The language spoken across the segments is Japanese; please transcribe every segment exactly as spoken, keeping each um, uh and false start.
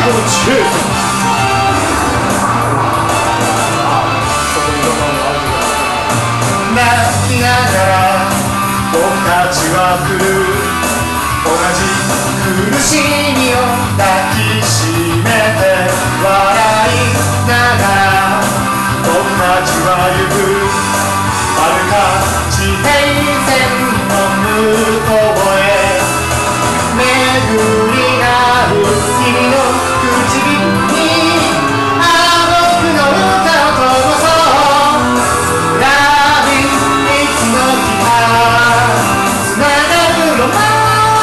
泣きながら僕たちは来る、同じ苦しみを抱きしめて笑いながら僕たちは行く、遥か地平線の向こうへ巡り合う君の唇にあ僕の歌を灯そう、ラビいつの日かつながるロマン。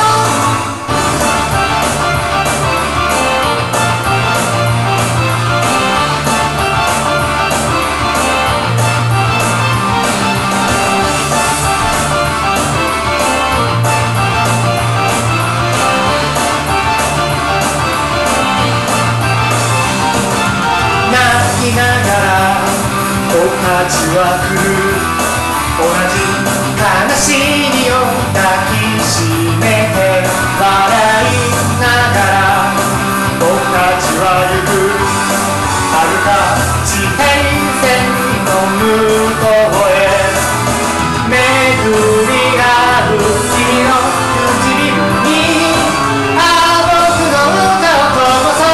泣きながら僕たちは来る、同じ悲しみを抱きしめて笑いながら僕たちは行く、遥か地平線の向こうへ巡り合う君の唇にあ僕の歌を灯そう、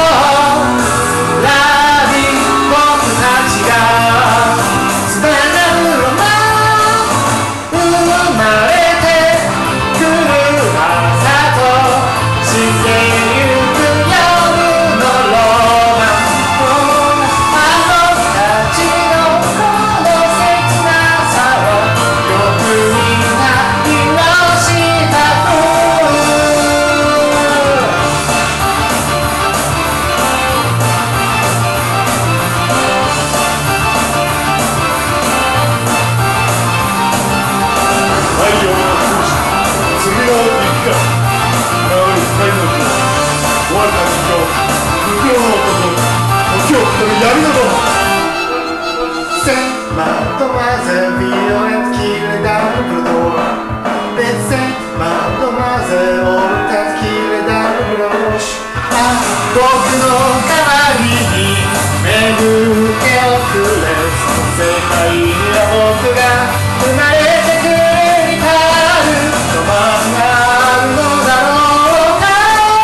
ラビ僕たちがつながるロマン。生まれてくる朝と死んでゆく夜のロマン。あのたちのこの切なさをよくみんな今したく、太陽の空し次の雪が流る二人の人、終わった人形、不況の男、時をかける闇のドン。C'est mademoiselle Violette qui est dans le dos. C'est mademoiselle Hortense qui est dans le brouche. あ、僕の代わりに巡っておくれ、世界には僕が生まれてくれたロマンがあるのだろうか。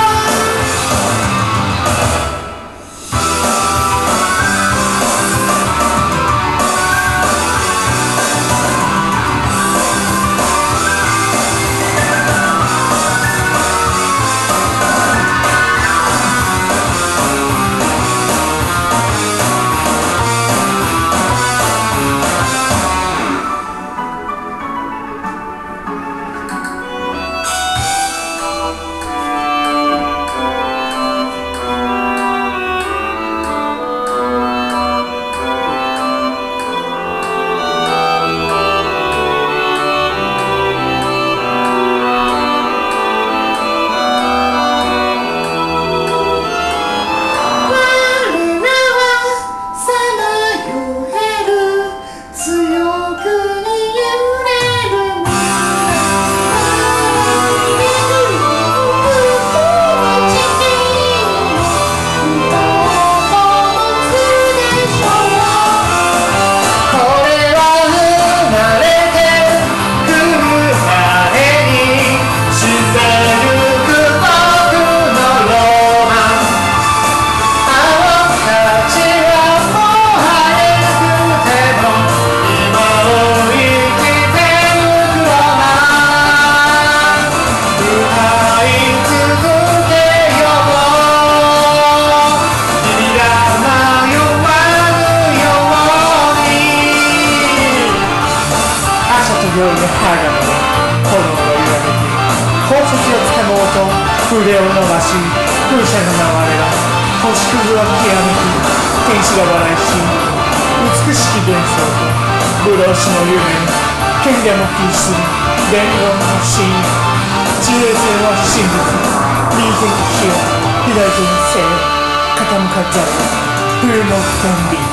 夜の歯が炎が揺らめき、宝石をつかもうと筆を伸ばし、風車の流れが星屑をきらめき、天使が笑いし、美しき幻想とブローシの夢に権限も禁止する伝言の真意、知恵性は真実、右手に火を左手に生、傾かざる冬の天秤。